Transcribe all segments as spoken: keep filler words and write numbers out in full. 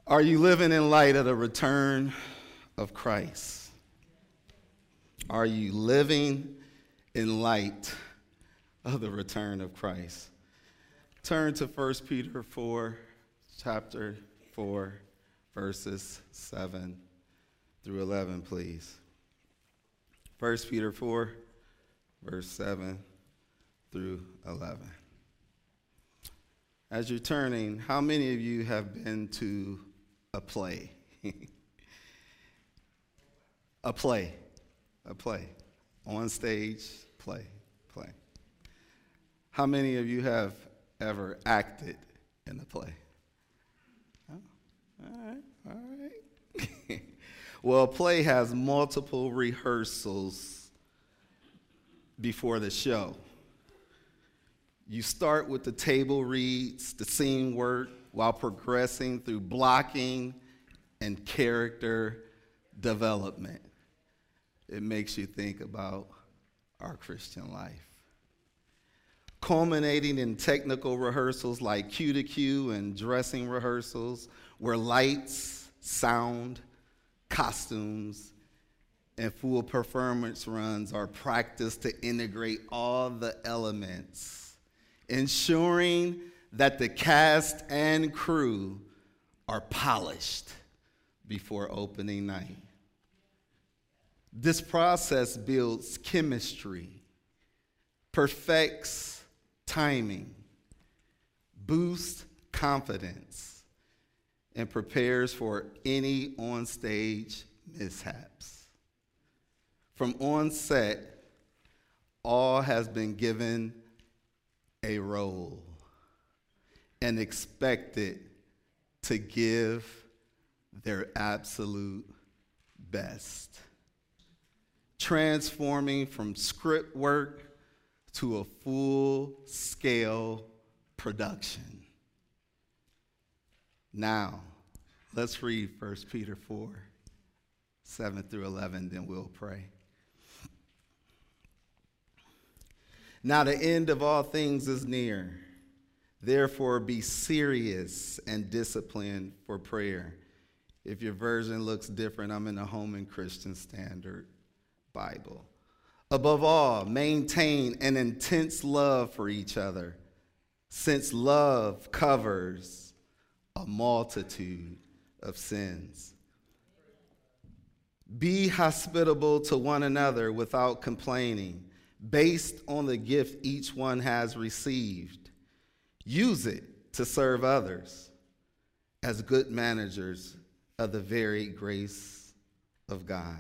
Are you living in light of the return of Christ? Are you living in light of the return of Christ? Turn to First Peter four, chapter four, verses seven through eleven, please. First Peter four, verse seven through eleven. As you're turning, how many of you have been to a play? a play. A play. On stage, play, play. How many of you have ever acted in a play? Oh, all right, all right. Well, a play has multiple rehearsals before the show. You start with the table reads, the scene work, while progressing through blocking and character development. It makes you think about our Christian life. Culminating in technical rehearsals like cue to cue and dressing rehearsals, where lights, sound, costumes, and full performance runs are practiced to integrate all the elements, ensuring that the cast and crew are polished before opening night. This process builds chemistry, perfects timing, boosts confidence, and prepares for any on-stage mishaps. From on set, all has been given a role and expected to give their absolute best, transforming from script work to a full-scale production. Now, let's read First Peter four, seven through eleven, then we'll pray. Now the end of all things is near. Therefore, be serious and disciplined for prayer. If your version looks different, I'm in the Holman Christian Standard Bible. Above all, maintain an intense love for each other, since love covers a multitude of sins. Be hospitable to one another without complaining, based on the gift each one has received. Use it to serve others as good managers of the very grace of God.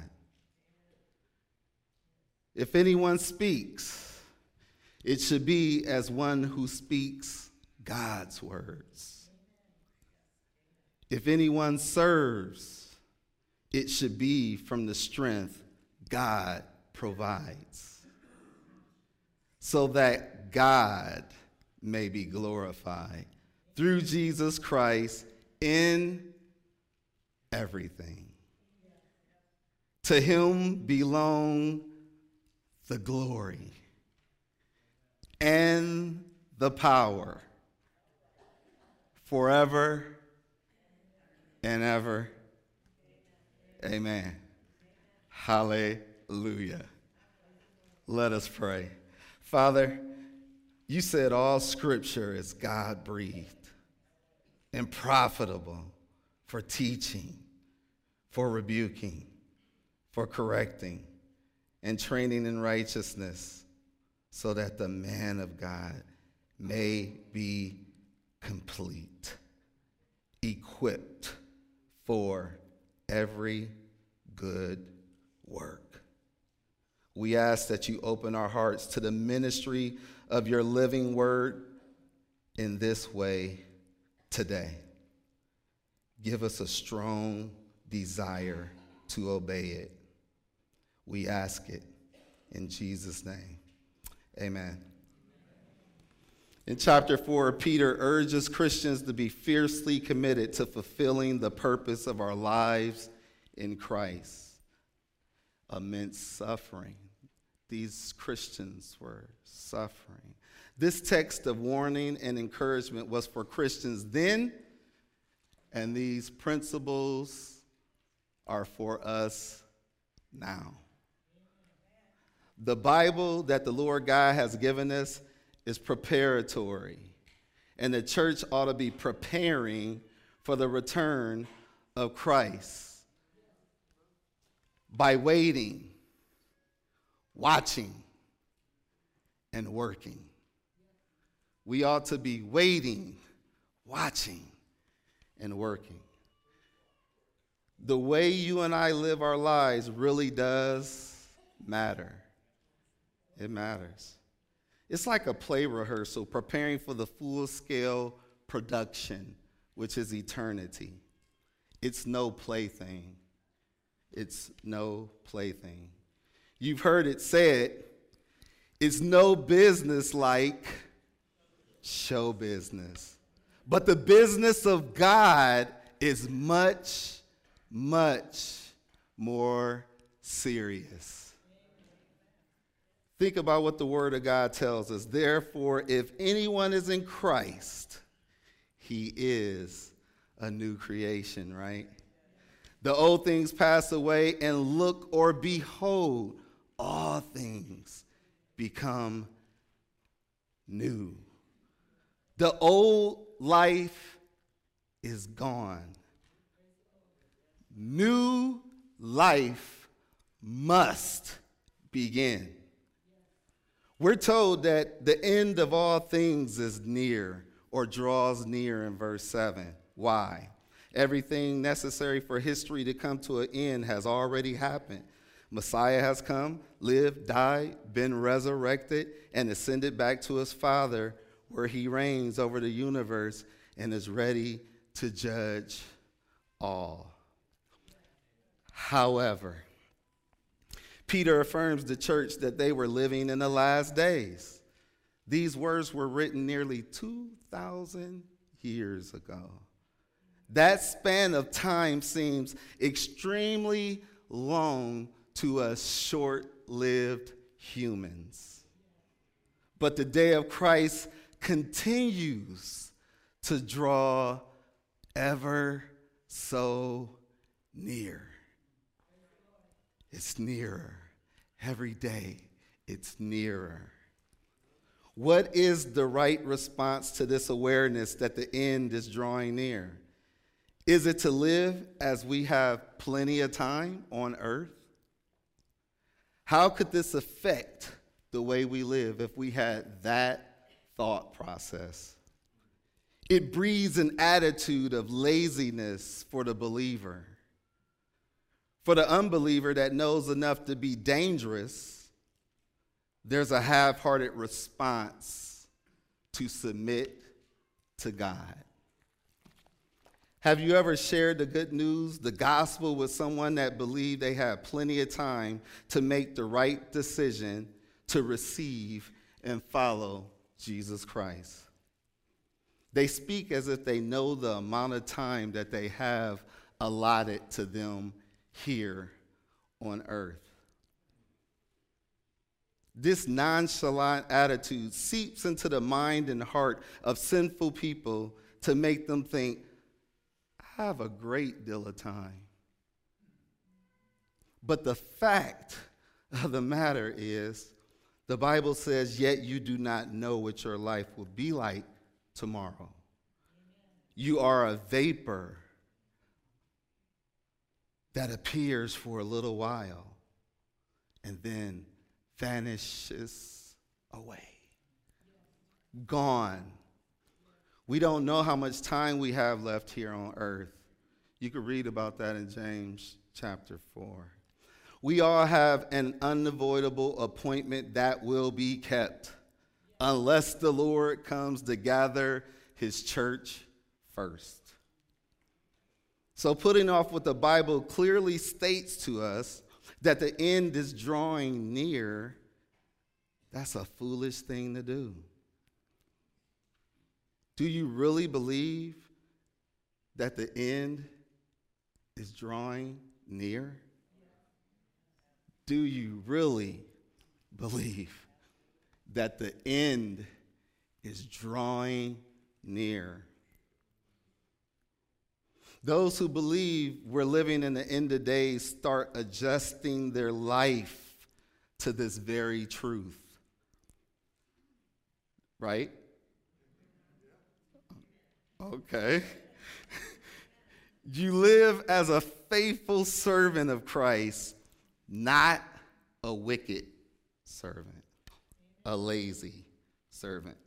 If anyone speaks, it should be as one who speaks God's words. If anyone serves, it should be from the strength God provides, so that God may be glorified through Jesus Christ in everything. To him belong the glory and the power forever and ever. Amen. Hallelujah. Let us pray. Father, you said all scripture is God-breathed and profitable for teaching, for rebuking, for correcting, and training in righteousness, so that the man of God may be complete, equipped for every good work. We ask that you open our hearts to the ministry of your living word in this way today. Give us a strong desire to obey it. We ask it in Jesus' name. Amen. In chapter four, Peter urges Christians to be fiercely committed to fulfilling the purpose of our lives in Christ. Immense suffering. These Christians were suffering. This text of warning and encouragement was for Christians then And these principles are for us now. The Bible that the Lord God has given us is preparatory, and the church ought to be preparing for the return of Christ by waiting, watching, and working. We ought to be waiting, watching, and working. The way you and I live our lives really does matter. It matters. It's like a play rehearsal preparing for the full-scale production, which is eternity. It's no plaything. It's no plaything. You've heard it said, it's no business like show business. But the business of God is much, much more serious. Think about what the Word of God tells us. Therefore, if anyone is in Christ, he is a new creation, right? The old things pass away, and look or behold, all things become new. The old life is gone. New life must begin. We're told that the end of all things is near or draws near in verse seven. Why? Everything necessary for history to come to an end has already happened. Messiah has come, lived, died, been resurrected, and ascended back to his Father, where he reigns over the universe and is ready to judge all. However, Peter affirms the church that they were living in the last days. These words were written nearly two thousand years ago. That span of time seems extremely long to us short-lived humans. But the day of Christ continues to draw ever so near. It's nearer. Every day, it's nearer. What is the right response to this awareness that the end is drawing near? Is it to live as we have plenty of time on earth? How could this affect the way we live if we had that thought process? It breeds an attitude of laziness for the believer. For the unbeliever that knows enough to be dangerous, there's a half-hearted response to submit to God. Have you ever shared the good news, the gospel, with someone that believed they had plenty of time to make the right decision to receive and follow Jesus Christ? They speak as if they know the amount of time that they have allotted to them here on earth. This nonchalant attitude seeps into the mind and heart of sinful people to make them think, I have a great deal of time. But the fact of the matter is, the Bible says, yet you do not know what your life will be like tomorrow. You are a vapor that appears for a little while and then vanishes away. Gone. We don't know how much time we have left here on earth. You can read about that in James chapter four. We all have an unavoidable appointment that will be kept unless the Lord comes to gather his church first. So putting off what the Bible clearly states to us, that the end is drawing near, that's a foolish thing to do. Do you really believe that the end is drawing near? Do you really believe that the end is drawing near? Those who believe we're living in the end of days start adjusting their life to this very truth. Right? Okay. You live as a faithful servant of Christ, not a wicked servant, a lazy servant.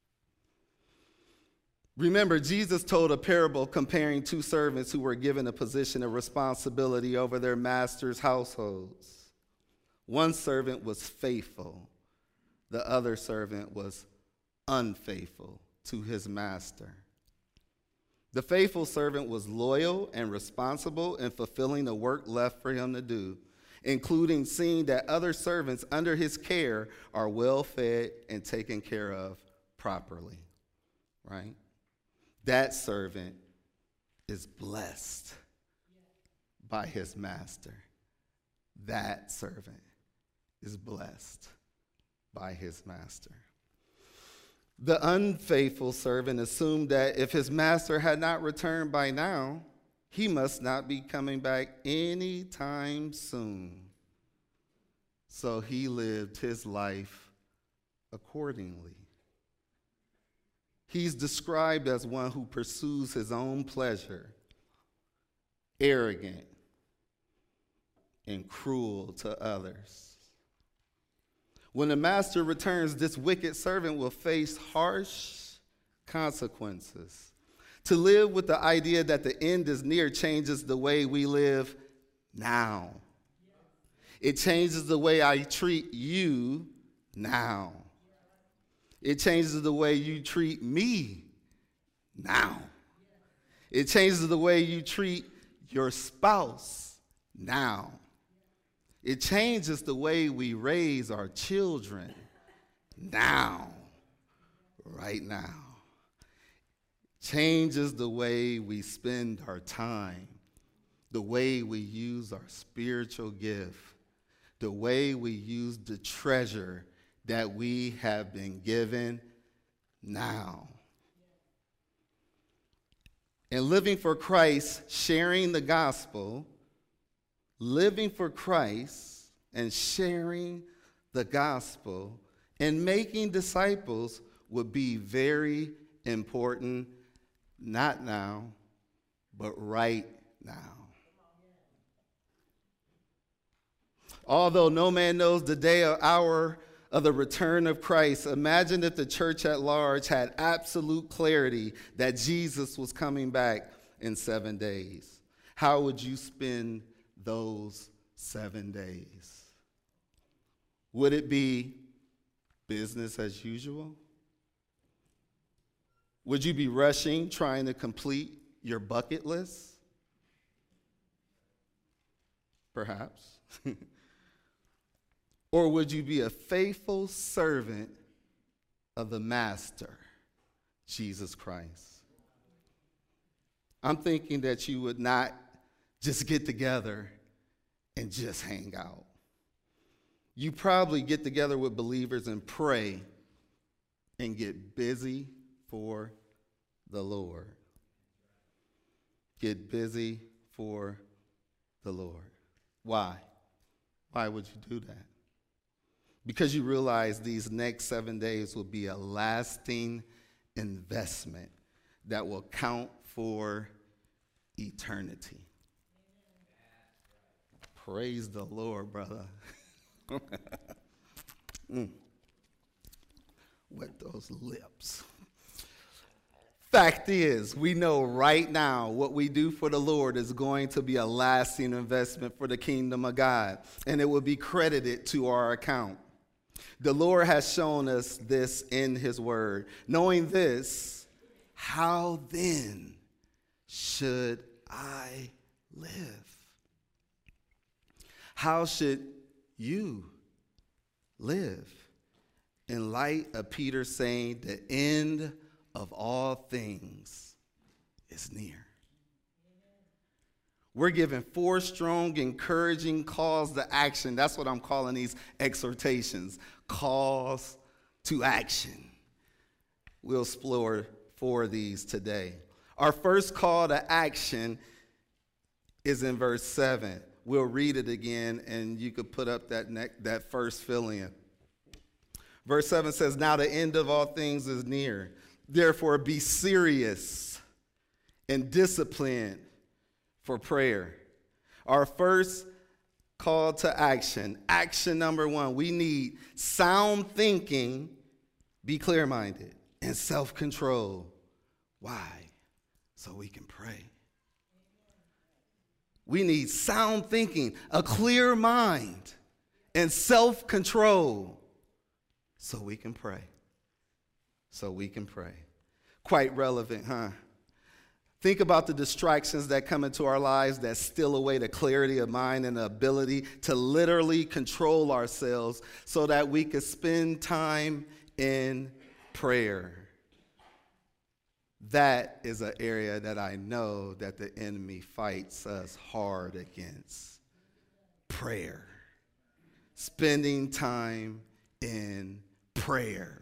Remember, Jesus told a parable comparing two servants who were given a position of responsibility over their master's households. One servant was faithful. The other servant was unfaithful to his master. The faithful servant was loyal and responsible in fulfilling the work left for him to do, including seeing that other servants under his care are well fed and taken care of properly, right? That servant is blessed by his master. That servant is blessed by his master. The unfaithful servant assumed that if his master had not returned by now, he must not be coming back anytime soon. So he lived his life accordingly. He's described as one who pursues his own pleasure, arrogant, and cruel to others. When the master returns, this wicked servant will face harsh consequences. To live with the idea that the end is near changes the way we live now. It changes the way I treat you now. It changes the way you treat me now. It changes the way you treat your spouse now. It changes the way we raise our children now, right now. Changes the way we spend our time, the way we use our spiritual gift, the way we use the treasure that we have been given now. And living for Christ, sharing the gospel, living for Christ and sharing the gospel and making disciples would be very important, not now, but right now. Although no man knows the day or hour of the return of Christ, imagine if the church at large had absolute clarity that Jesus was coming back in seven days. How would you spend those seven days? Would it be business as usual? Would you be rushing, trying to complete your bucket list? Perhaps. Or would you be a faithful servant of the Master, Jesus Christ? I'm thinking that you would not just get together and just hang out. You probably get together with believers and pray and get busy for the Lord. Get busy for the Lord. Why? Why would you do that? Because you realize these next seven days will be a lasting investment that will count for eternity. Praise the Lord, brother. mm. Wet those lips. Fact is, we know right now what we do for the Lord is going to be a lasting investment for the kingdom of God, and it will be credited to our account. The Lord has shown us this in his word. Knowing this, how then should I live? How should you live? In light of Peter saying the end of all things is near. We're given four strong, encouraging calls to action. That's what I'm calling these exhortations, calls to action. We'll explore four of these today. Our first call to action is in verse seven. We'll read it again, and you could put up that, ne- that first fill-in. Verse seven says, now the end of all things is near. Therefore, be serious and disciplined for prayer. Our first call to action. Action number one, we need sound thinking, be clear-minded, and self-control. Why? So we can pray. We need sound thinking, a clear mind, and self-control so we can pray. So we can pray. Quite relevant, huh? Think about the distractions that come into our lives that steal away the clarity of mind and the ability to literally control ourselves so that we can spend time in prayer. That is an area that I know that the enemy fights us hard against. Prayer. Spending time in prayer.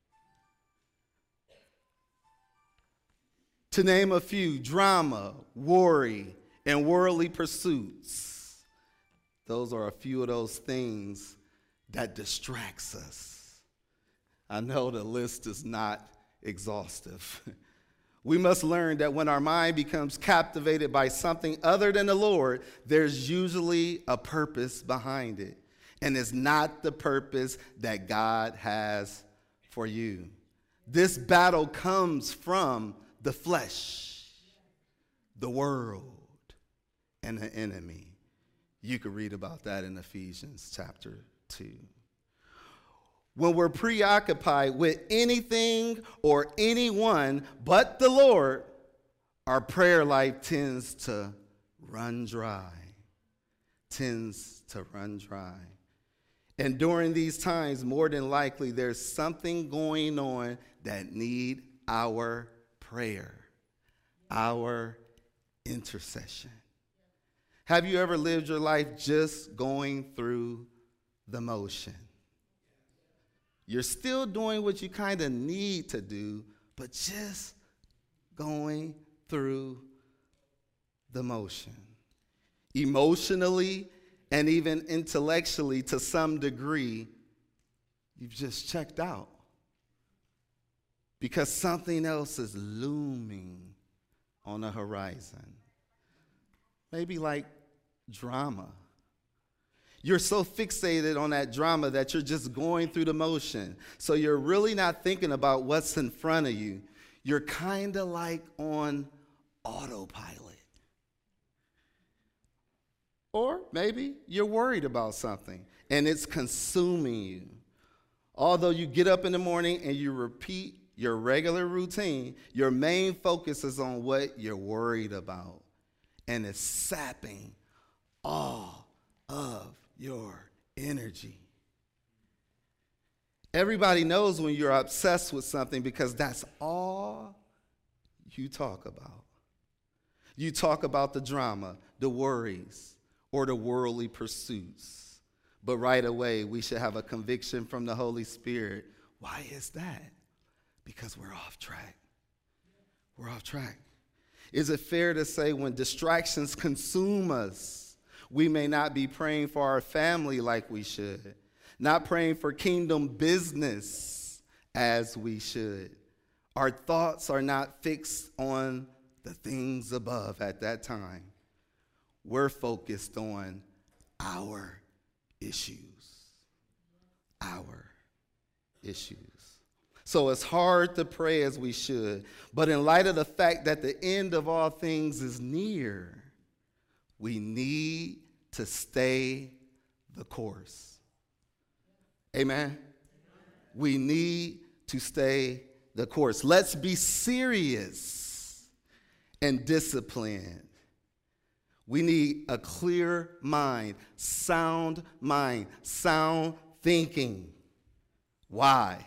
To name a few, drama, worry, and worldly pursuits. Those are a few of those things that distracts us. I know the list is not exhaustive. We must learn that when our mind becomes captivated by something other than the Lord, there's usually a purpose behind it. And it's not the purpose that God has for you. This battle comes from the flesh, the world, and the enemy. You can read about that in Ephesians chapter two. When we're preoccupied with anything or anyone but the Lord, our prayer life tends to run dry. Tends to run dry. And during these times, more than likely, there's something going on that need our prayer, our intercession. Have you ever lived your life just going through the motion? You're still doing what you kind of need to do, but just going through the motion. Emotionally and even intellectually, to some degree, you've just checked out because something else is looming on the horizon. Maybe like drama. You're so fixated on that drama that you're just going through the motion. So you're really not thinking about what's in front of you. You're kind of like on autopilot. Or maybe you're worried about something and it's consuming you. Although you get up in the morning and you repeat your regular routine, your main focus is on what you're worried about. And it's sapping all of your energy. Everybody knows when you're obsessed with something because that's all you talk about. You talk about the drama, the worries, or the worldly pursuits. But right away, we should have a conviction from the Holy Spirit. Why is that? Because we're off track. We're off track. Is it fair to say when distractions consume us, we may not be praying for our family like we should, not praying for kingdom business as we should? Our thoughts are not fixed on the things above at that time. We're focused on our issues. Our issues. So it's hard to pray as we should, but in light of the fact that the end of all things is near, we need to stay the course. Amen? We need to stay the course. Let's be serious and disciplined. We need a clear mind, sound mind, sound thinking. Why?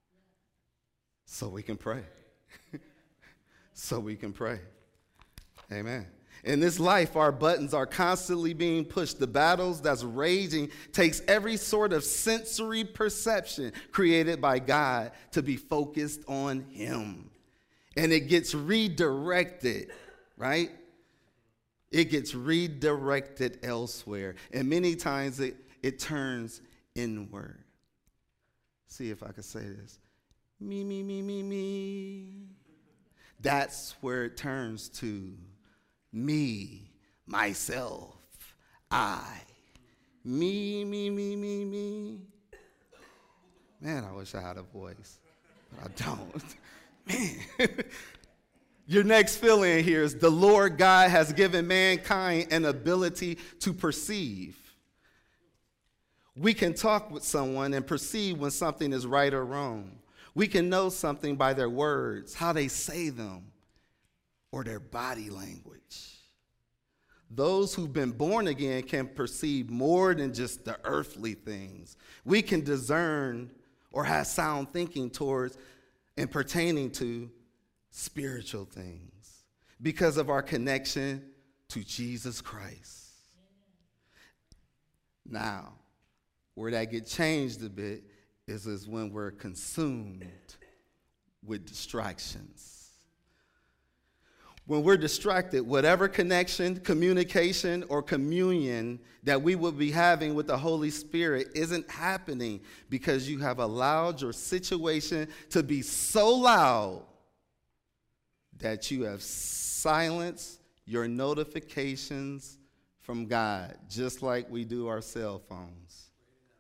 So we can pray. So we can pray. Amen. In this life, our buttons are constantly being pushed. The battles that's raging takes every sort of sensory perception created by God to be focused on Him. and it gets redirected, right? It gets redirected elsewhere. And many times it, it turns inward. See if I can say this. Me, me, me, me, me. That's where it turns to me, myself, I. Me, me, me, me, me. Man, I wish I had a voice, but I don't. Man. Your next feeling here is the Lord God has given mankind an ability to perceive. We can talk with someone and perceive when something is right or wrong. We can know something by their words, how they say them, or their body language. Those who've been born again can perceive more than just the earthly things. We can discern or have sound thinking towards and pertaining to spiritual things because of our connection to Jesus Christ. Now, where that gets changed a bit is, is when we're consumed with distractions. When we're distracted, whatever connection, communication, or communion that we will be having with the Holy Spirit isn't happening because you have allowed your situation to be so loud that you have silenced your notifications from God, just like we do our cell phones.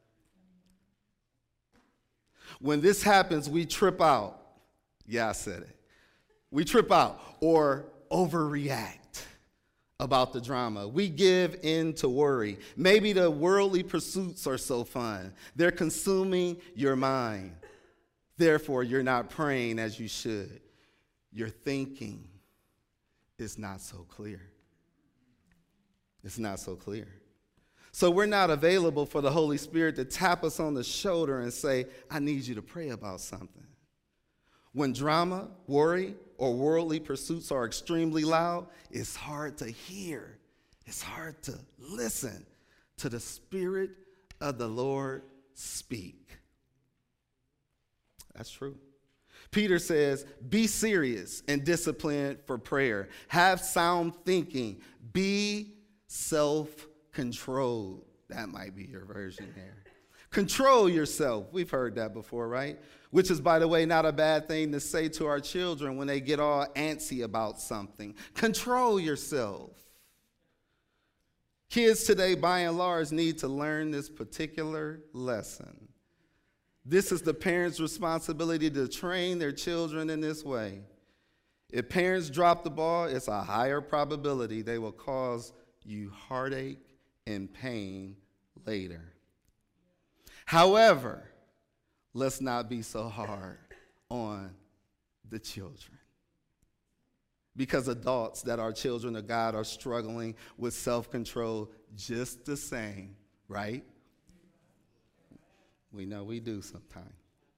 When this happens, we trip out. Yeah, I said it. We trip out or overreact about the drama. We give in to worry. Maybe the worldly pursuits are so fun. They're consuming your mind. Therefore, you're not praying as you should. Your thinking is not so clear. It's not so clear. So we're not available for the Holy Spirit to tap us on the shoulder and say, I need you to pray about something. When drama, worry, or worldly pursuits are extremely loud, it's hard to hear. It's hard to listen to the Spirit of the Lord speak. That's true. Peter says, be serious and disciplined for prayer. Have sound thinking. Be self-controlled. That might be your version there. Control yourself. We've heard that before, right? Which is, by the way, not a bad thing to say to our children when they get all antsy about something. Control yourself. Kids today, by and large, need to learn this particular lesson. This is the parents' responsibility to train their children in this way. If parents drop the ball, it's a higher probability they will cause you heartache and pain later. However, let's not be so hard on the children. Because adults that are children of God are struggling with self-control just the same, right? We know we do sometimes.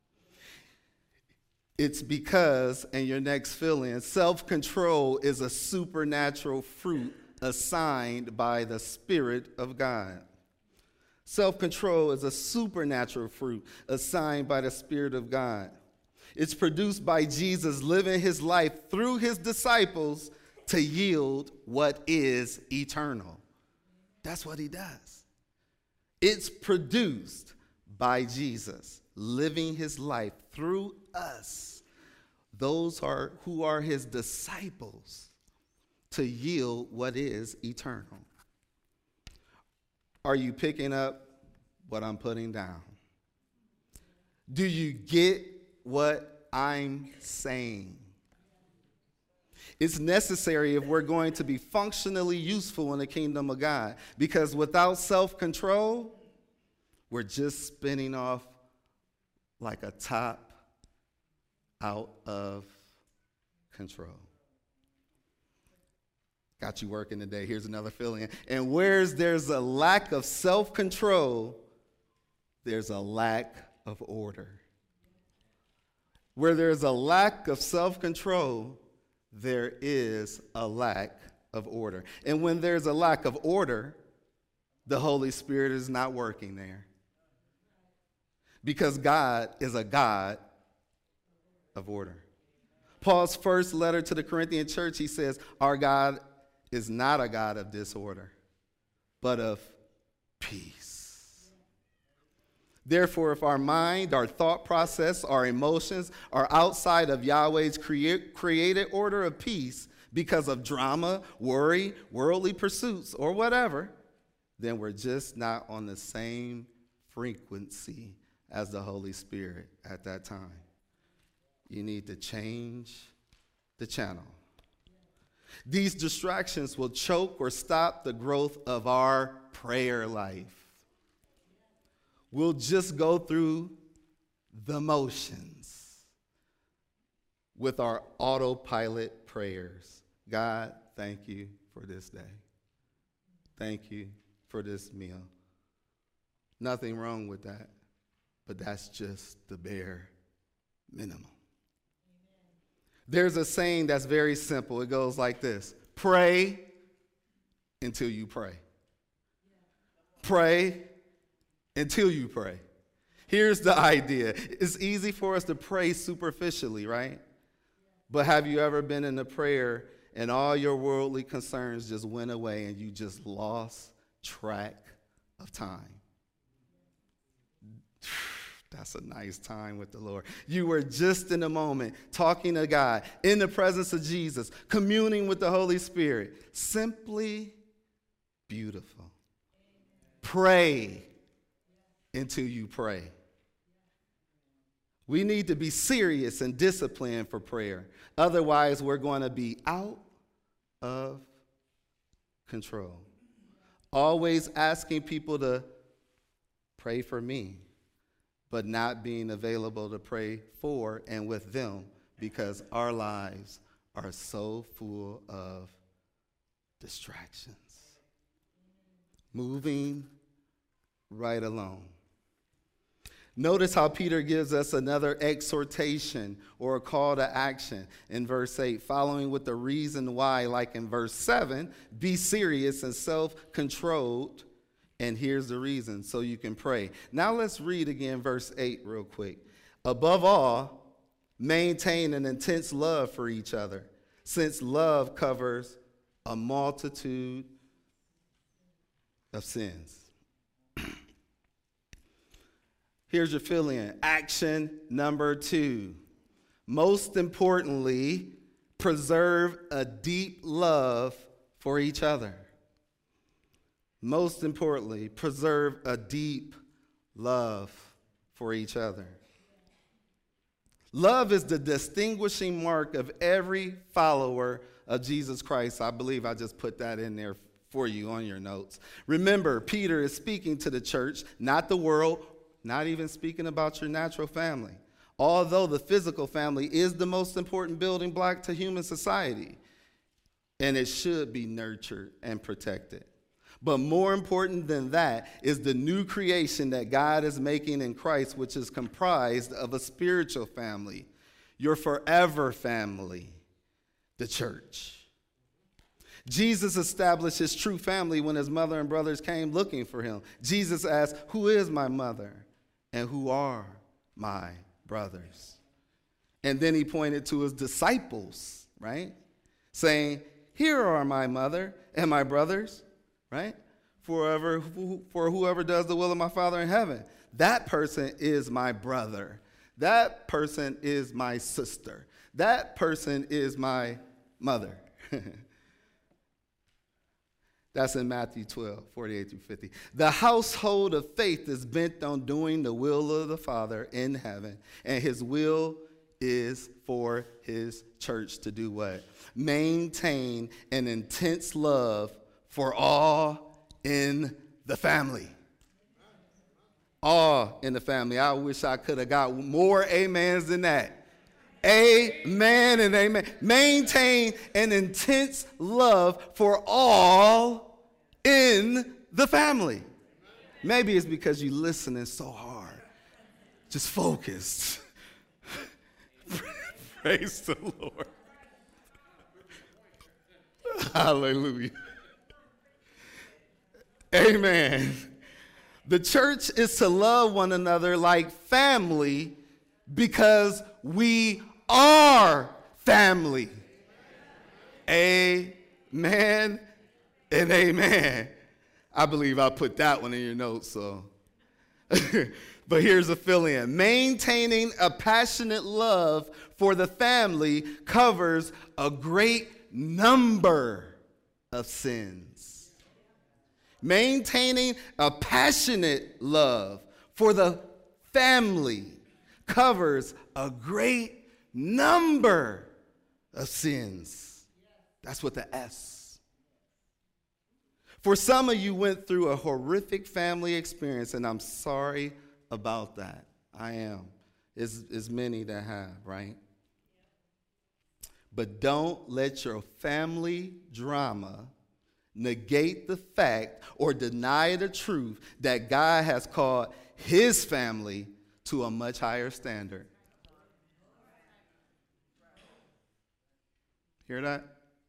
It's because, and your next fill-in, self-control is a supernatural fruit assigned by the Spirit of God. Self-control is a supernatural fruit assigned by the Spirit of God. It's produced by Jesus living his life through his disciples to yield what is eternal. That's what he does. It's produced by Jesus living his life through us, those are who are his disciples, to yield what is eternal. Are you picking up what I'm putting down? Do you get what I'm saying? It's necessary if we're going to be functionally useful in the kingdom of God, because without self-control, we're just spinning off like a top out of control. Got you working today. Here's another fill-in. And whereas there's a lack of self-control, there's a lack of order. Where there's a lack of self-control, there is a lack of order. And when there's a lack of order, the Holy Spirit is not working there. Because God is a God of order. Paul's first letter to the Corinthian church, he says, our God is not a God of disorder, but of peace. Therefore, if our mind, our thought process, our emotions are outside of Yahweh's crea- created order of peace because of drama, worry, worldly pursuits, or whatever, then we're just not on the same frequency as the Holy Spirit at that time. You need to change the channel. These distractions will choke or stop the growth of our prayer life. We'll just go through the motions with our autopilot prayers. God, thank you for this day. Thank you for this meal. Nothing wrong with that, but that's just the bare minimum. There's a saying that's very simple. It goes like this: pray until you pray. Pray until you pray. Here's the idea. It's easy for us to pray superficially, right? But have you ever been in a prayer and all your worldly concerns just went away and you just lost track of time? That's a nice time with the Lord. You were just in a moment talking to God, in the presence of Jesus, communing with the Holy Spirit. Simply beautiful. Pray until you pray. We need to be serious and disciplined for prayer. Otherwise, we're going to be out of control. Always asking people to pray for me, but not being available to pray for and with them because our lives are so full of distractions. Moving right along. Notice how Peter gives us another exhortation or a call to action in verse eight, following with the reason why, like in verse seven, be serious and self-controlled. And here's the reason, so you can pray. Now let's read again verse eight real quick. Above all, maintain an intense love for each other, since love covers a multitude of sins. Here's your fill-in. Action number two. Most importantly, preserve a deep love for each other. Most importantly, preserve a deep love for each other. Love is the distinguishing mark of every follower of Jesus Christ. I believe I just put that in there for you on your notes. Remember, Peter is speaking to the church, not the world, not even speaking about your natural family. Although the physical family is the most important building block to human society, and it should be nurtured and protected. But more important than that is the new creation that God is making in Christ, which is comprised of a spiritual family, your forever family, the church. Jesus established his true family when his mother and brothers came looking for him. Jesus asked, "Who is my mother and who are my brothers?" And then he pointed to his disciples, right? Saying, "Here are my mother and my brothers." Right? Forever, for whoever does the will of my Father in heaven. That person is my brother. That person is my sister. That person is my mother. That's in Matthew twelve, forty-eight through fifty. The household of faith is bent on doing the will of the Father in heaven. And his will is for his church to do what? Maintain an intense love for all in the family. All in the family. I wish I could have got more amens than that. Amen and amen. Maintain an intense love for all in the family. Maybe it's because you're listening so hard. Just focused. Praise the Lord. Hallelujah. Amen. The church is to love one another like family because we are family. Amen and amen. I believe I put that one in your notes, so. But here's a fill-in. Maintaining a passionate love for the family covers a great number of sins. Maintaining a passionate love for the family covers a great number of sins. That's what the S. For some of you went through a horrific family experience, and I'm sorry about that. I am. As, as many that have, right? But don't let your family drama negate the fact or deny the truth that God has called his family to a much higher standard. Hear that?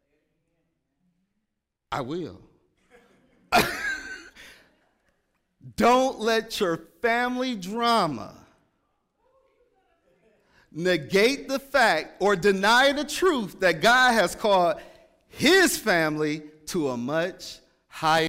I will. Don't let your family drama negate the fact or deny the truth that God has called his family to a much higher.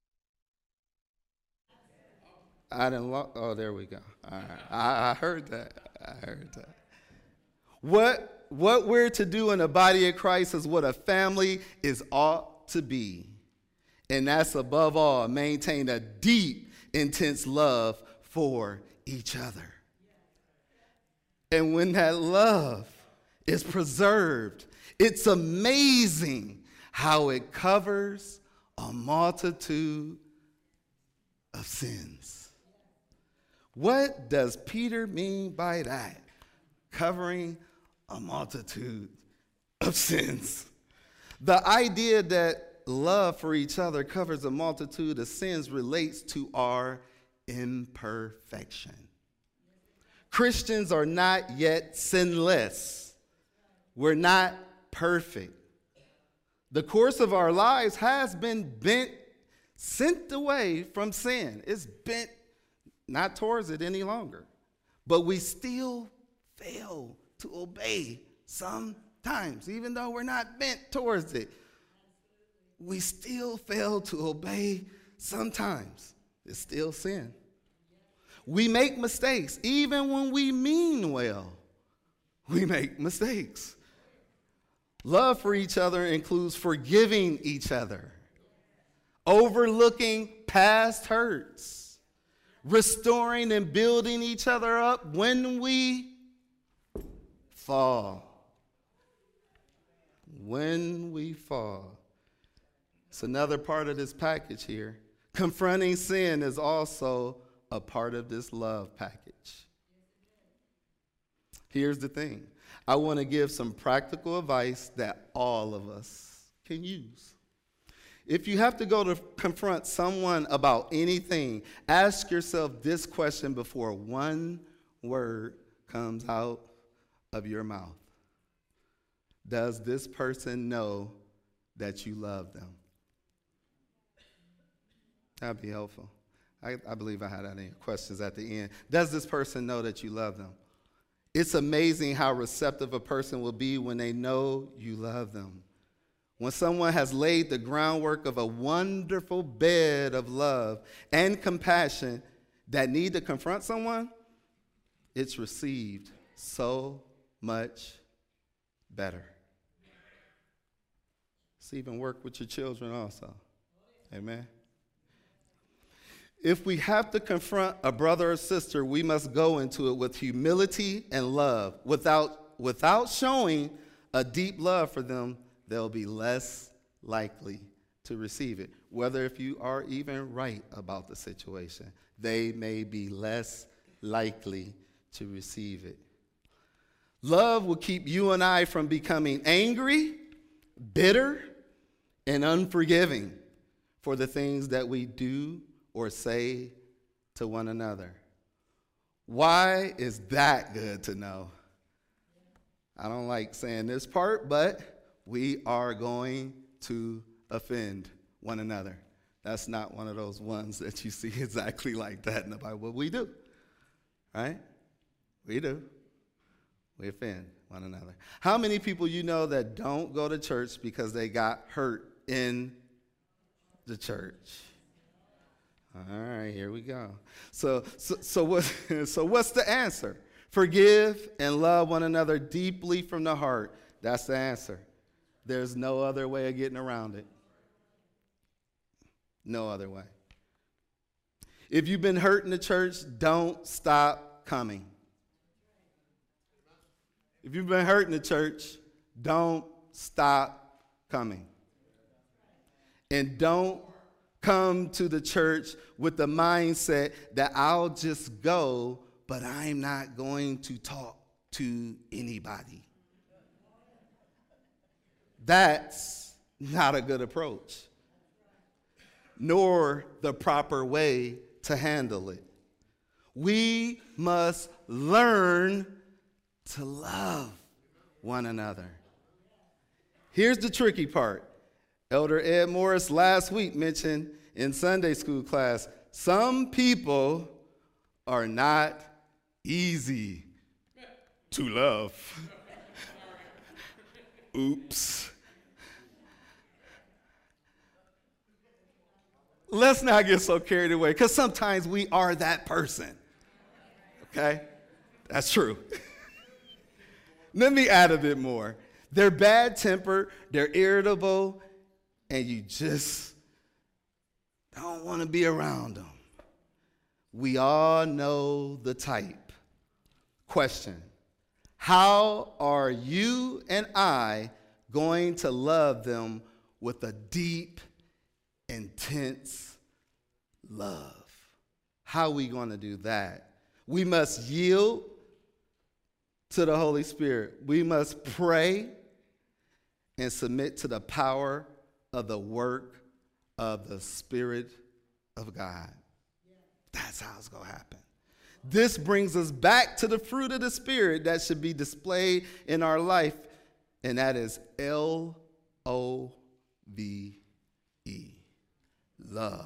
I didn't lo- oh, there we go. All right. I, I heard that. I heard that. What, what we're to do in the body of Christ is what a family is ought to be. And that's above all, maintain a deep, intense love for each other. And when that love is preserved, it's amazing how it covers a multitude of sins. What does Peter mean by that? Covering a multitude of sins. The idea that love for each other covers a multitude of sins relates to our imperfection. Christians are not yet sinless. We're not perfect. The course of our lives has been bent, sent away from sin. It's bent not towards it any longer. But we still fail to obey sometimes, even though we're not bent towards it. We still fail to obey sometimes. It's still sin. We make mistakes. Even when we mean well, we make mistakes. Love for each other includes forgiving each other, overlooking past hurts, restoring and building each other up when we fall. When we fall. It's another part of this package here. Confronting sin is also a part of this love package. Here's the thing. I want to give some practical advice that all of us can use. If you have to go to confront someone about anything, ask yourself this question before one word comes out of your mouth. Does this person know that you love them? That'd be helpful. I, I believe I had any questions at the end. Does this person know that you love them? It's amazing how receptive a person will be when they know you love them. When someone has laid the groundwork of a wonderful bed of love and compassion that need to confront someone, it's received so much better. It's even work with your children also. Amen. If we have to confront a brother or sister, we must go into it with humility and love. Without, without showing a deep love for them, they'll be less likely to receive it. Whether if you are even right about the situation, they may be less likely to receive it. Love will keep you and I from becoming angry, bitter, and unforgiving for the things that we do or say to one another. Why is that good to know? I don't like saying this part, but we are going to offend one another. That's not one of those ones that you see exactly like that in the Bible. We do, right? We do. We offend one another. How many people you know that don't go to church because they got hurt in the church? All right, here we go. So, so, so, what, so what's the answer? Forgive and love one another deeply from the heart. That's the answer. There's no other way of getting around it. No other way. If you've been hurt in the church, don't stop coming. If you've been hurt in the church, don't stop coming. And don't come to the church with the mindset that I'll just go, but I'm not going to talk to anybody. That's not a good approach, nor the proper way to handle it. We must learn to love one another. Here's the tricky part. Elder Ed Morris last week mentioned in Sunday school class, some people are not easy to love. Oops. Let's not get so carried away, because sometimes we are that person. Okay? That's true. Let me add a bit more. They're bad-tempered, they're irritable, and you just don't want to be around them. We all know the type. Question: how are you and I going to love them with a deep, intense love? How are we going to do that? We must yield to the Holy Spirit. We must pray and submit to the power of the work of the Spirit of God. That's how it's going to happen. This brings us back to the fruit of the Spirit that should be displayed in our life, and that is L O V E, love.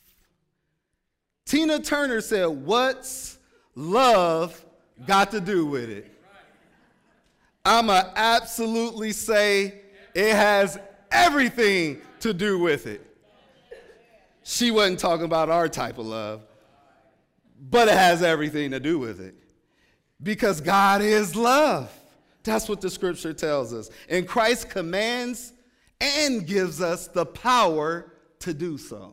Tina Turner said, "What's love got to do with it?" I'm going to absolutely say it has everything to do with it. She wasn't talking about our type of love, but it has everything to do with it. Because God is love. That's what the scripture tells us. And Christ commands and gives us the power to do so.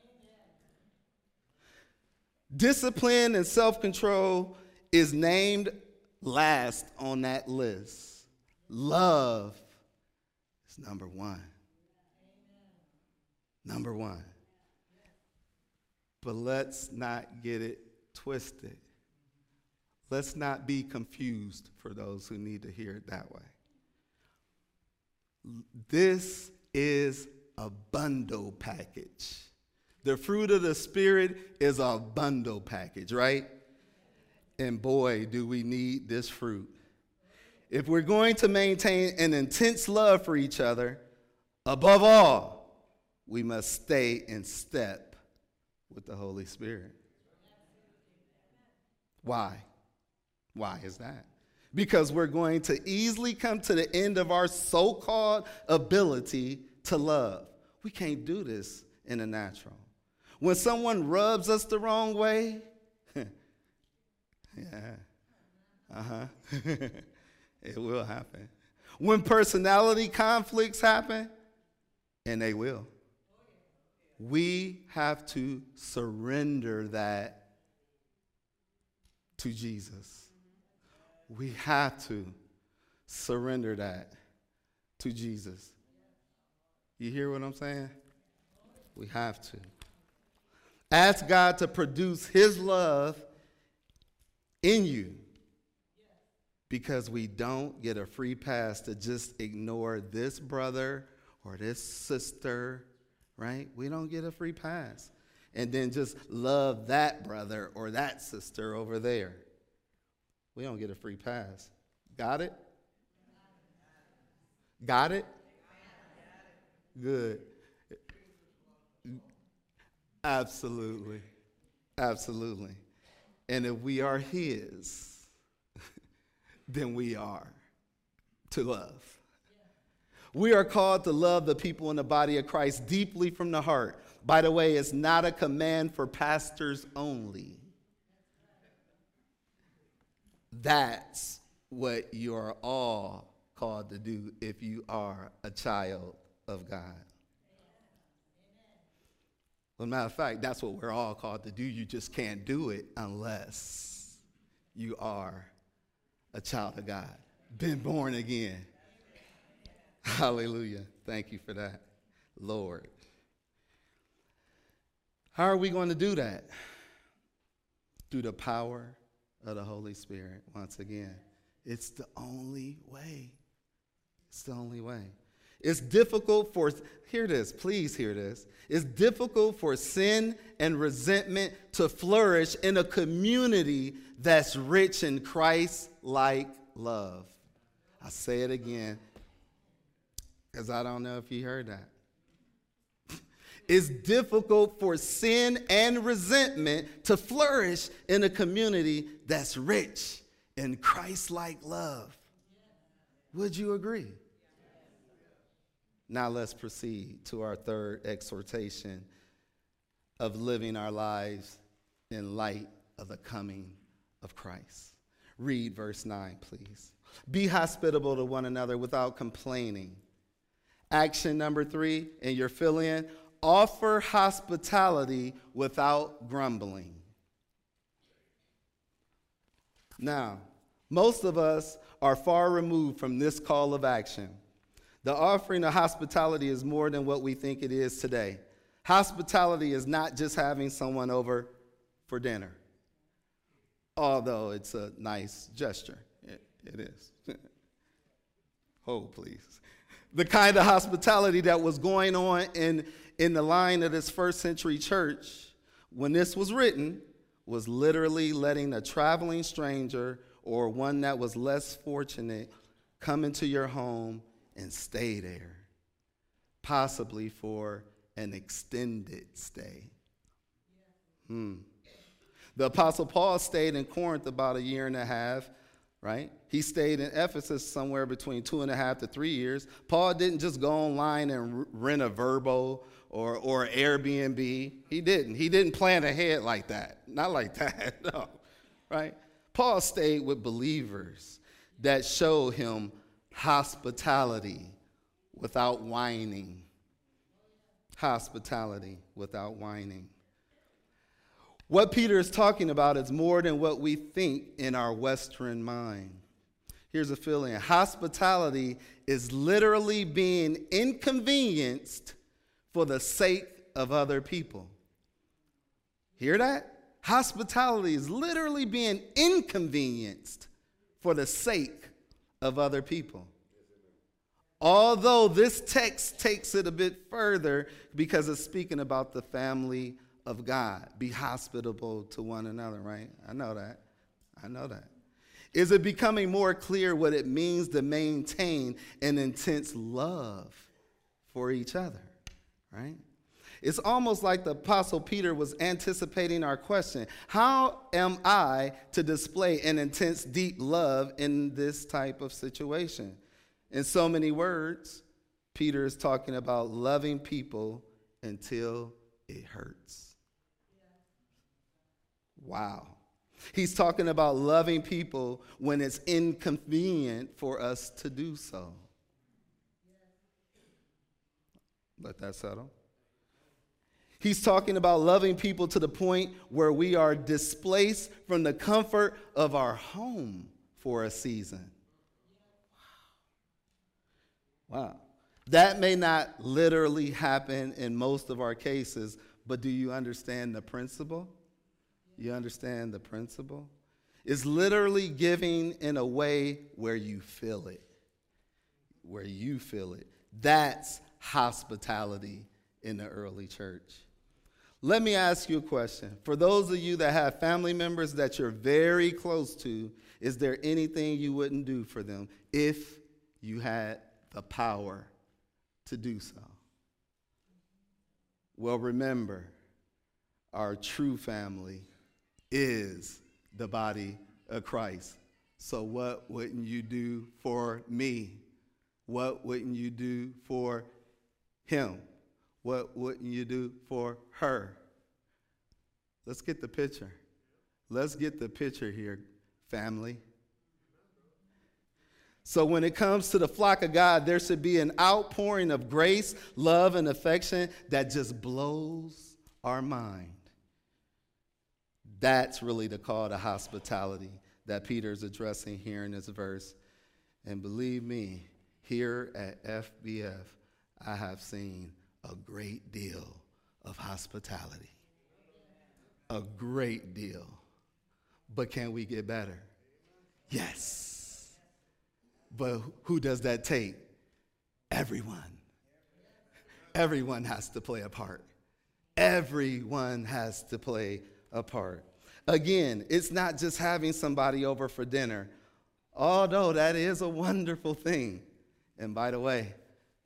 Discipline and self-control is named last on that list. Love is number one. Number one. But let's not get it twisted. Let's not be confused for those who need to hear it that way. This is a bundle package. The fruit of the Spirit is a bundle package, right? And boy, do we need this fruit. If we're going to maintain an intense love for each other, above all, we must stay in step with the Holy Spirit. Why? Why is that? Because we're going to easily come to the end of our so-called ability to love. We can't do this in the natural. When someone rubs us the wrong way, yeah, uh-huh, it will happen. When personality conflicts happen, and they will, we have to surrender that to Jesus. We have to surrender that to Jesus. You hear what I'm saying? We have to. Ask God to produce his love in you, because we don't get a free pass to just ignore this brother or this sister, right? We don't get a free pass and then just love that brother or that sister over there. We don't get a free pass. Got it? Got it? Good. Absolutely. Absolutely. And if we are his, then we are to love. We are called to love the people in the body of Christ deeply from the heart. By the way, it's not a command for pastors only. That's what you are all called to do if you are a child of God. Well, matter of fact, that's what we're all called to do. You just can't do it unless you are a child of God, been born again. Hallelujah. Thank you for that, Lord. How are we going to do that? Through the power of the Holy Spirit. Once again, it's the only way. It's the only way. It's difficult for, hear this, please hear this. It's difficult for sin and resentment to flourish in a community that's rich in Christ-like love. I say it again, because I don't know if you heard that. It's difficult for sin and resentment to flourish in a community that's rich in Christ-like love. Would you agree? Now let's proceed to our third exhortation of living our lives in light of the coming of Christ. Read verse nine, please. Be hospitable to one another without complaining. Action number three, and you're filling in, offer hospitality without grumbling. Now, most of us are far removed from this call of action. The offering of hospitality is more than what we think it is today. Hospitality is not just having someone over for dinner, although it's a nice gesture. It, it is. Hold, please. The kind of hospitality that was going on in, in the line of this first century church when this was written was literally letting a traveling stranger or one that was less fortunate come into your home and stay there, possibly for an extended stay. Hmm. The Apostle Paul stayed in Corinth about a year and a half, right? He stayed in Ephesus somewhere between two and a half to three years. Paul didn't just go online and r- rent a Vrbo or, or Airbnb. He didn't. He didn't plan ahead like that. Not like that, no, right? Paul stayed with believers that showed him hospitality without whining. Hospitality without whining. What Peter is talking about is more than what we think in our Western mind. Here's a fill-in. Hospitality is literally being inconvenienced for the sake of other people. Hear that? Hospitality is literally being inconvenienced for the sake of other people. Although this text takes it a bit further because it's speaking about the family of God. Be hospitable to one another, right? I know that. I know that. Is it becoming more clear what it means to maintain an intense love for each other, right? It's almost like the Apostle Peter was anticipating our question. How am I to display an intense, deep love in this type of situation? In so many words, Peter is talking about loving people until it hurts. Wow. He's talking about loving people when it's inconvenient for us to do so. Let that settle. He's talking about loving people to the point where we are displaced from the comfort of our home for a season. Wow. That may not literally happen in most of our cases, but do you understand the principle? You understand the principle? It's literally giving in a way where you feel it. Where you feel it. That's hospitality in the early church. Let me ask you a question. For those of you that have family members that you're very close to, is there anything you wouldn't do for them if you had the power to do so? Well, remember, our true family is the body of Christ. So what wouldn't you do for me? What wouldn't you do for him? What wouldn't you do for her? Let's get the picture. Let's get the picture here, family. So when it comes to the flock of God, there should be an outpouring of grace, love, and affection that just blows our mind. That's really the call to hospitality that Peter's addressing here in this verse. And believe me, here at F B F, I have seen a great deal of hospitality. A great deal. But can we get better? Yes. But who does that take? Everyone. Everyone has to play a part. Everyone has to play a part. Again, it's not just having somebody over for dinner, although that is a wonderful thing. And by the way,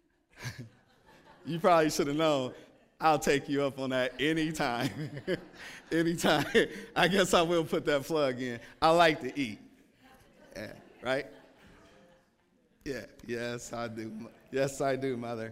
you probably should have known, I'll take you up on that anytime. Anytime. I guess I will put that plug in. I like to eat. Yeah, right? Yeah, yes, I do. Yes, I do, Mother.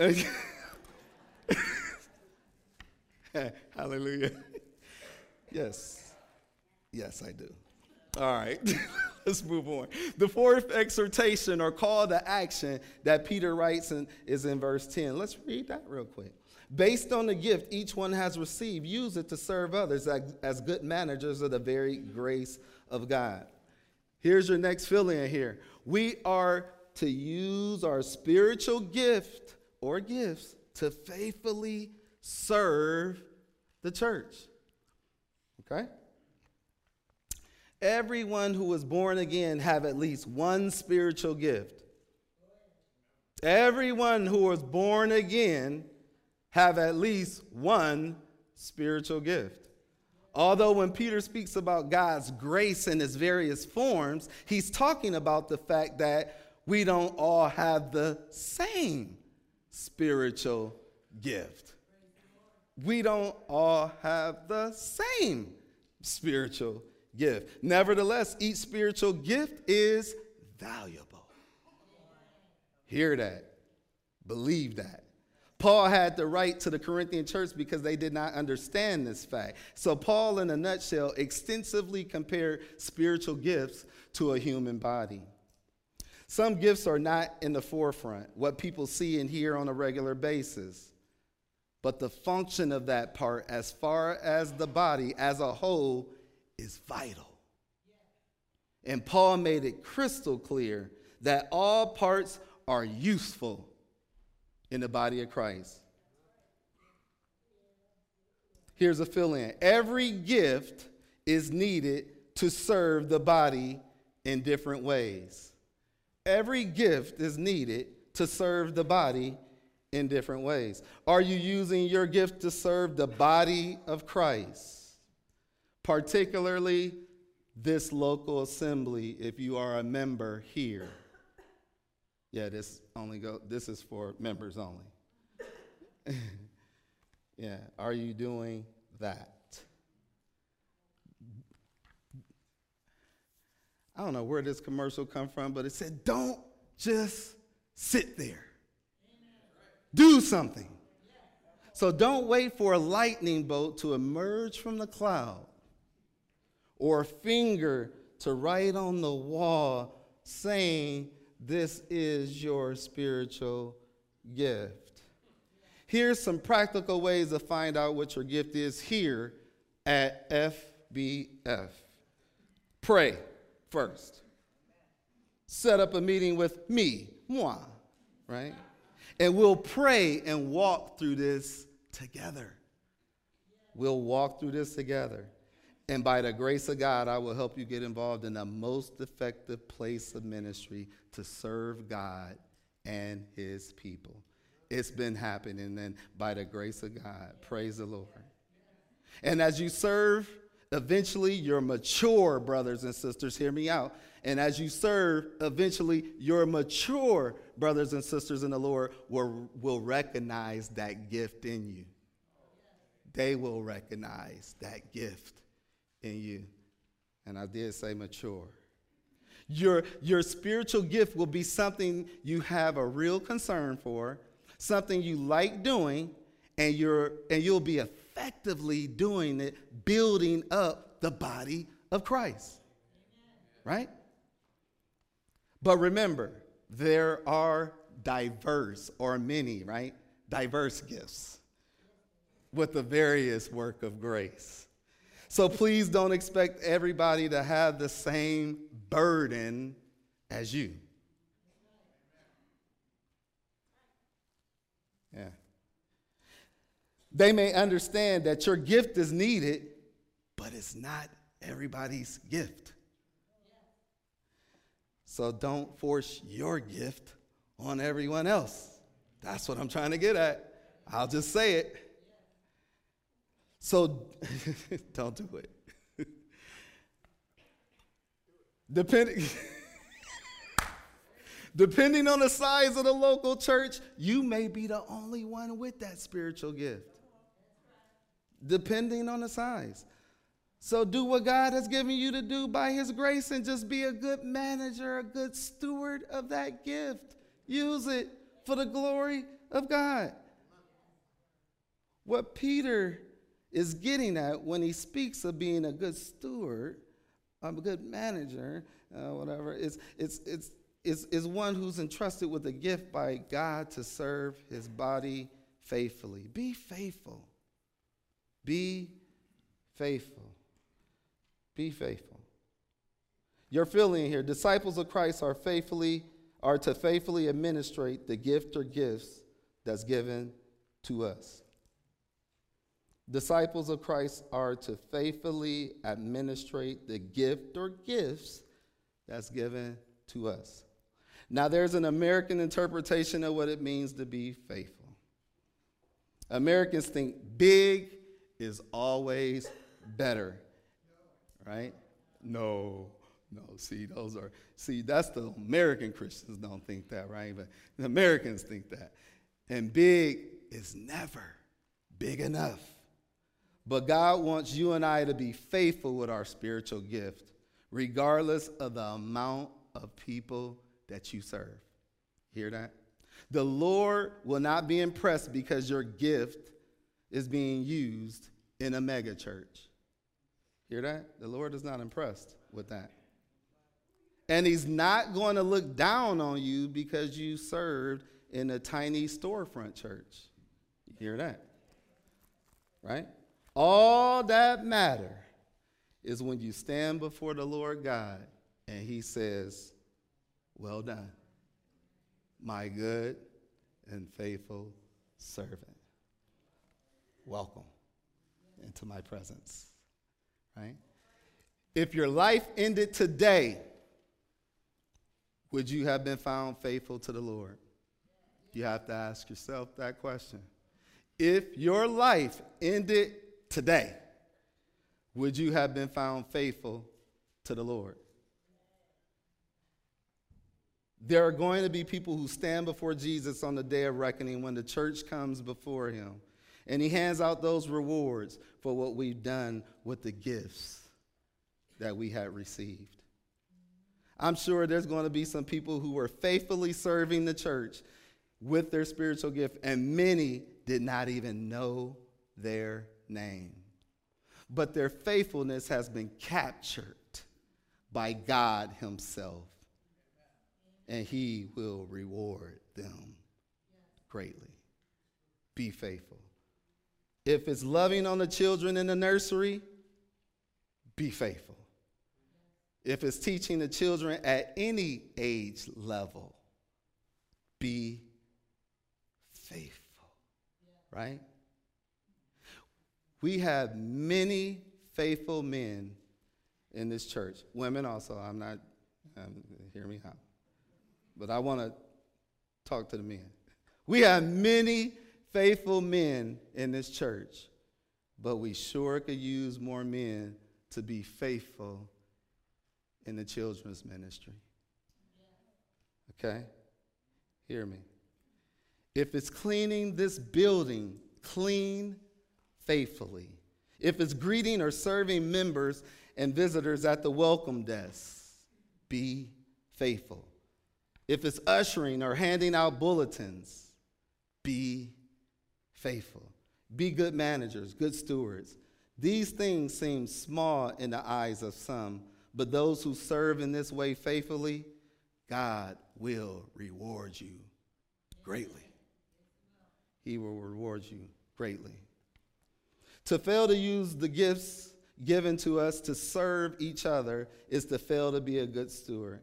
Hallelujah. Yes. Yes, I do. All right. Let's move on. The fourth exhortation or call to action that Peter writes in, is in verse ten. Let's read that real quick. Based on the gift each one has received, use it to serve others as, as good managers of the very grace of God. Here's your next fill-in here. We are to use our spiritual gift or gifts to faithfully serve the church. Okay? Everyone who is born again have at least one spiritual gift. Everyone who was born again have at least one spiritual gift. Although when Peter speaks about God's grace in its various forms, he's talking about the fact that we don't all have the same spiritual gift. We don't all have the same spiritual gift. Nevertheless, each spiritual gift is valuable. Hear that. Believe that. Paul had to write to the Corinthian church because they did not understand this fact. So Paul, in a nutshell, extensively compared spiritual gifts to a human body. Some gifts are not in the forefront, what people see and hear on a regular basis. But the function of that part, as far as the body as a whole, is vital. And Paul made it crystal clear that all parts are useful in the body of Christ. Here's a fill-in. Every gift is needed to serve the body in different ways. Every gift is needed to serve the body in different ways. Are you using your gift to serve the body of Christ? Particularly this local assembly, if you are a member here. Yeah, this only go. This is for members only. Yeah, are you doing that? I don't know where this commercial come from, but it said, "Don't just sit there. Do something." So don't wait for a lightning bolt to emerge from the cloud, or a finger to write on the wall saying, "This is your spiritual gift." Here's some practical ways to find out what your gift is here at F B F. Pray first. Set up a meeting with me, moi, right? And we'll pray and walk through this together. We'll walk through this together. And by the grace of God, I will help you get involved in the most effective place of ministry to serve God and his people. It's been happening, and by the grace of God, praise the Lord. And as you serve, eventually your mature brothers and sisters, hear me out. And as you serve, eventually your mature brothers and sisters in the Lord will, will recognize that gift in you. They will recognize that gift in you. And I did say mature. Your, your spiritual gift will be something you have a real concern for, something you like doing, and, you're, and you'll be effectively doing it, building up the body of Christ. Right? But remember, there are diverse or many, right? Diverse gifts with the various work of grace. So please don't expect everybody to have the same burden as you. Yeah. They may understand that your gift is needed, but it's not everybody's gift. So don't force your gift on everyone else. That's what I'm trying to get at. I'll just say it. So don't do it. Depending, depending on the size of the local church, you may be the only one with that spiritual gift. Depending on the size. So do what God has given you to do by his grace and just be a good manager, a good steward of that gift. Use it for the glory of God. What Peter is getting at when he speaks of being a good steward, a good manager, uh, whatever, is it's, it's, is, is one who's entrusted with a gift by God to serve his body faithfully. Be faithful. Be faithful. Be faithful. You're feeling here, disciples of Christ are faithfully, are to faithfully administrate the gift or gifts that's given to us. Disciples of Christ are to faithfully administrate the gift or gifts that's given to us. Now, there's an American interpretation of what it means to be faithful. Americans think big is always better, right? No, no, see, those are, see, that's the American Christians don't think that, right? But the Americans think that. And big is never big enough. But God wants you and I to be faithful with our spiritual gift, regardless of the amount of people that you serve. Hear that? The Lord will not be impressed because your gift is being used in a mega church. Hear that? The Lord is not impressed with that. And he's not going to look down on you because you served in a tiny storefront church. You hear that? Right? All that matter is when you stand before the Lord God and he says, well done, my good and faithful servant. Welcome into my presence, right? If your life ended today, would you have been found faithful to the Lord? You have to ask yourself that question. If your life ended today, would you have been found faithful to the Lord? There are going to be people who stand before Jesus on the day of reckoning when the church comes before him, and he hands out those rewards for what we've done with the gifts that we had received. I'm sure there's going to be some people who were faithfully serving the church with their spiritual gift, and many did not even know their name. But their faithfulness has been captured by God himself, and he will reward them greatly. Be faithful. If it's loving on the children in the nursery, be faithful. If it's teaching the children at any age level, be faithful, right? We have many faithful men in this church. Women also, I'm not, um, hear me out. But I want to talk to the men. We have many faithful men in this church, but we sure could use more men to be faithful in the children's ministry. Okay? Hear me. If it's cleaning this building, clean faithfully. If it's greeting or serving members and visitors at the welcome desk, be faithful. If it's ushering or handing out bulletins, be faithful. Be good managers, good stewards. These things seem small in the eyes of some, but those who serve in this way faithfully, God will reward you greatly. He will reward you greatly. To fail to use the gifts given to us to serve each other is to fail to be a good steward.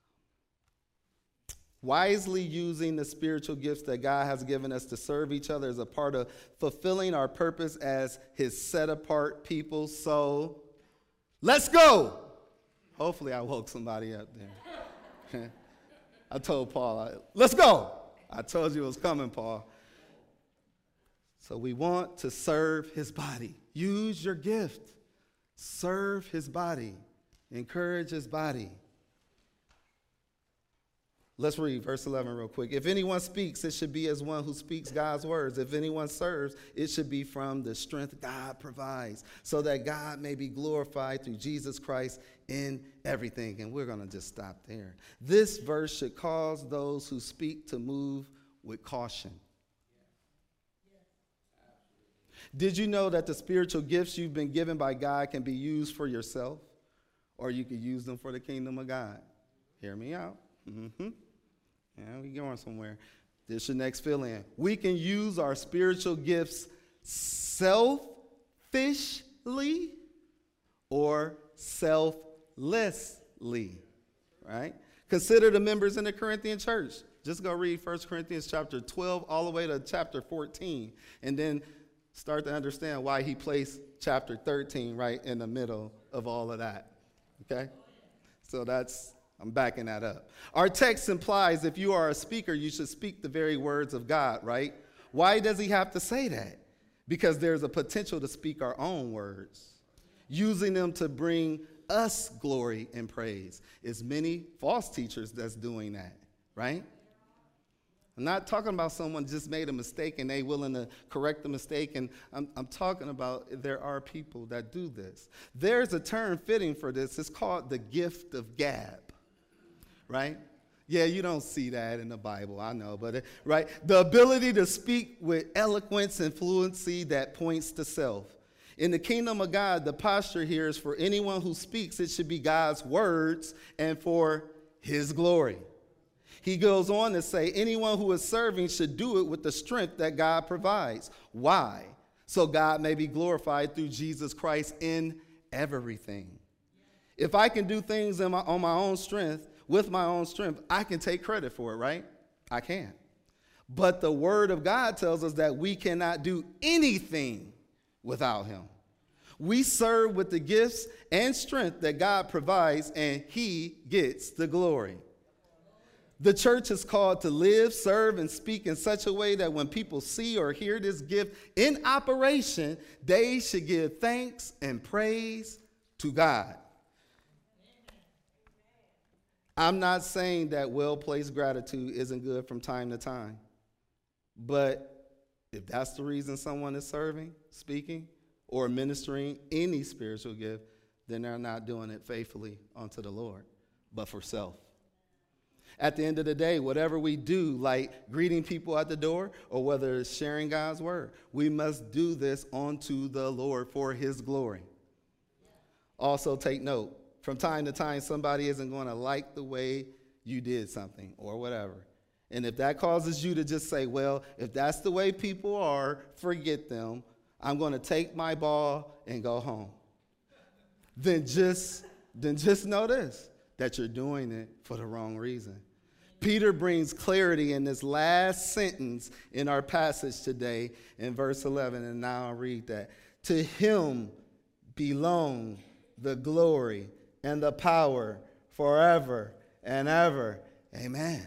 Wisely using the spiritual gifts that God has given us to serve each other is a part of fulfilling our purpose as his set-apart people. So, let's go. Hopefully I woke somebody up there. I told Paul, let's go. I told you it was coming, Paul. So we want to serve his body. Use your gift. Serve his body. Encourage his body. Let's read verse eleven real quick. If anyone speaks, it should be as one who speaks God's words. If anyone serves, it should be from the strength God provides, so that God may be glorified through Jesus Christ in everything. And we're going to just stop there. This verse should cause those who speak to move with caution. Did you know that the spiritual gifts you've been given by God can be used for yourself, or you can use them for the kingdom of God? Hear me out. Mm-hmm. Yeah, we going somewhere. This is your next fill in. We can use our spiritual gifts selfishly or selflessly, right? Consider the members in the Corinthian church. Just go read First Corinthians chapter twelve all the way to chapter fourteen, and then start to understand why he placed chapter thirteen right in the middle of all of that, okay? So that's... I'm backing that up. Our text implies if you are a speaker, you should speak the very words of God, right? Why does he have to say that? Because there's a potential to speak our own words, using them to bring us glory and praise. It's many false teachers that's doing that, right? I'm not talking about someone just made a mistake and they willing to correct the mistake. And I'm, I'm talking about there are people that do this. There's a term fitting for this. It's called the gift of gab. Right? Yeah, you don't see that in the Bible, I know, but it, right? The ability to speak with eloquence and fluency that points to self. In the kingdom of God, the posture here is for anyone who speaks, it should be God's words and for his glory. He goes on to say anyone who is serving should do it with the strength that God provides. Why? So God may be glorified through Jesus Christ in everything. If I can do things in my, on my own strength, with my own strength, I can take credit for it, right? I can. But the word of God tells us that we cannot do anything without him. We serve with the gifts and strength that God provides, and he gets the glory. The church is called to live, serve, and speak in such a way that when people see or hear this gift in operation, they should give thanks and praise to God. I'm not saying that well-placed gratitude isn't good from time to time. But if that's the reason someone is serving, speaking, or ministering any spiritual gift, then they're not doing it faithfully unto the Lord, but for self. At the end of the day, whatever we do, like greeting people at the door, or whether it's sharing God's word, we must do this unto the Lord for his glory. Also take note. From time to time, somebody isn't going to like the way you did something or whatever. And if that causes you to just say, well, if that's the way people are, forget them. I'm going to take my ball and go home. Then just, then just know this, that you're doing it for the wrong reason. Peter brings clarity in this last sentence in our passage today in verse eleven, and now I'll read that. To him belong the glory and the power forever and ever. Amen.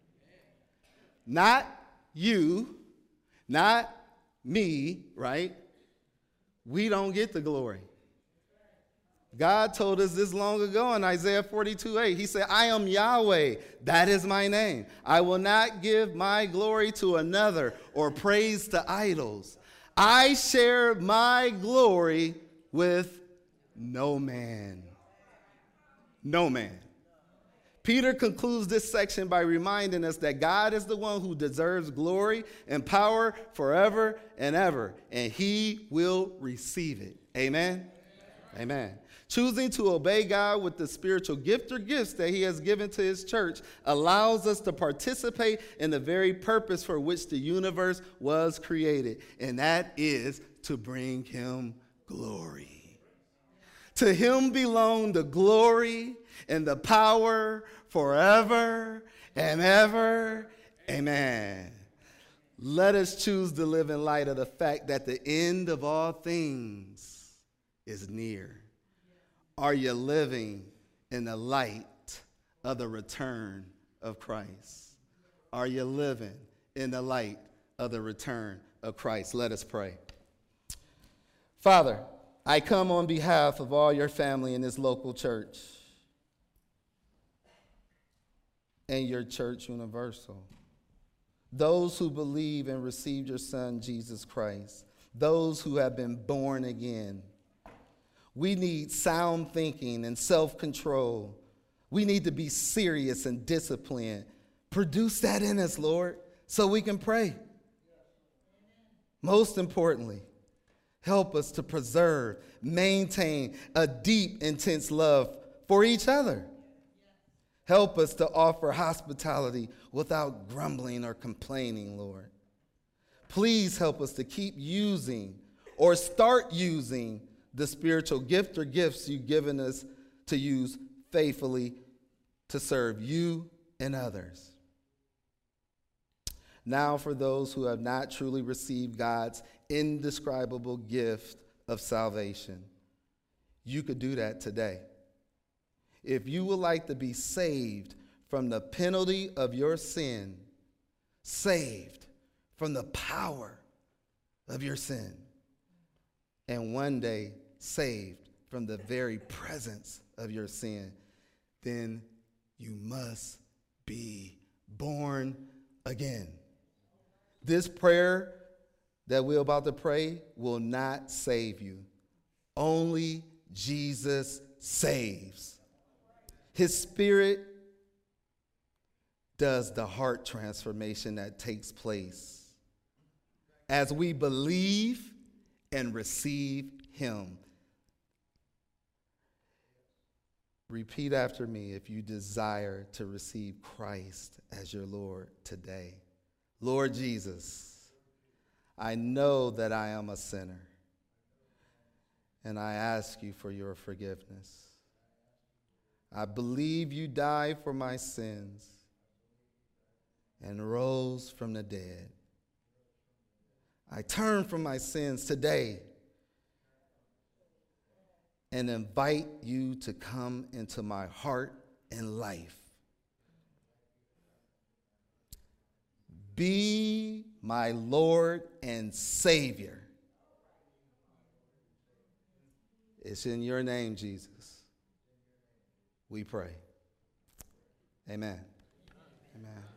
Not you, not me, right? We don't get the glory. God told us this long ago in Isaiah forty-two eight. He said, I am Yahweh, that is my name. I will not give my glory to another or praise to idols. I share my glory with no man. No man. Peter concludes this section by reminding us that God is the one who deserves glory and power forever and ever, and he will receive it. Amen? Amen. Amen. Choosing to obey God with the spiritual gift or gifts that he has given to his church allows us to participate in the very purpose for which the universe was created, and that is to bring him glory. To him belong the glory and the power forever and ever. Amen. Let us choose to live in light of the fact that the end of all things is near. Are you living in the light of the return of Christ? Are you living in the light of the return of Christ? Let us pray. Father, I come on behalf of all your family in this local church and your church universal. Those who believe and receive your Son, Jesus Christ. Those who have been born again. We need sound thinking and self-control. We need to be serious and disciplined. Produce that in us, Lord, so we can pray. Most importantly, help us to preserve, maintain a deep, intense love for each other. Help us to offer hospitality without grumbling or complaining, Lord. Please help us to keep using or start using the spiritual gift or gifts you've given us to use faithfully to serve you and others. Now for those who have not truly received God's indescribable gift of salvation, you could do that today. If you would like to be saved from the penalty of your sin, saved from the power of your sin, and one day saved from the very presence of your sin, then you must be born again. This prayer that we're about to pray will not save you. Only Jesus saves. His Spirit does the heart transformation that takes place as we believe and receive him. Repeat after me if you desire to receive Christ as your Lord today. Lord Jesus, I know that I am a sinner, and I ask you for your forgiveness. I believe you died for my sins and rose from the dead. I turn from my sins today and invite you to come into my heart and life. Be my Lord and Savior. It's in your name, Jesus, we pray. Amen. Amen.